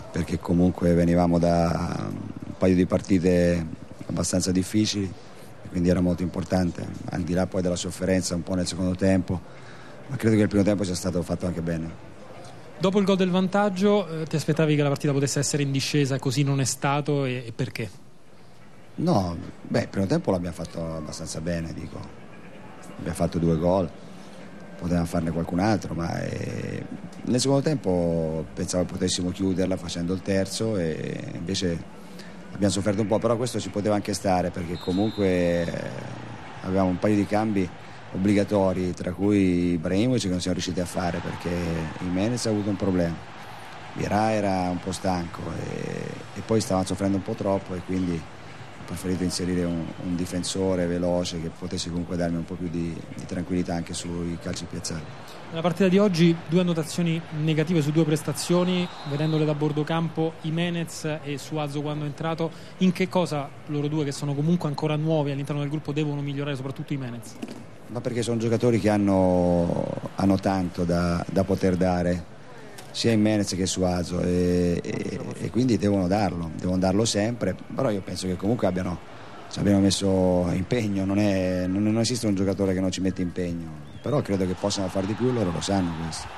perché comunque venivamo da un paio di partite abbastanza difficili, quindi era molto importante, al di là poi della sofferenza un po' nel secondo tempo, ma credo che il primo tempo sia stato fatto anche bene. Dopo il gol del vantaggio, ti aspettavi che la partita potesse essere in discesa, così non è stato, e perché? No, il primo tempo l'abbiamo fatto abbastanza bene, dico. Abbiamo fatto 2 gol, potevamo farne qualcun altro, ma nel secondo tempo pensavo che potessimo chiuderla facendo il terzo e invece abbiamo sofferto un po', però questo ci poteva anche stare perché comunque avevamo un paio di cambi obbligatori, tra cui Ibrahimovic che non siamo riusciti a fare perché Jimenez ha avuto un problema, Vieira era un po' stanco e poi stavamo soffrendo un po' troppo e quindi ho preferito inserire un difensore veloce che potesse comunque darmi un po' più di tranquillità anche sui calci piazzati. Nella partita di oggi 2 annotazioni negative su 2 prestazioni, vedendole da bordo campo, Jimenez e Suazo quando è entrato. In che cosa loro due, che sono comunque ancora nuovi all'interno del gruppo, devono migliorare, soprattutto Jimenez? Ma perché sono giocatori che hanno tanto da poter dare sia Jimenez che Suazo e quindi devono darlo sempre, però io penso che comunque abbiano messo impegno, non esiste un giocatore che non ci mette impegno, però credo che possano far di più, loro lo sanno questo.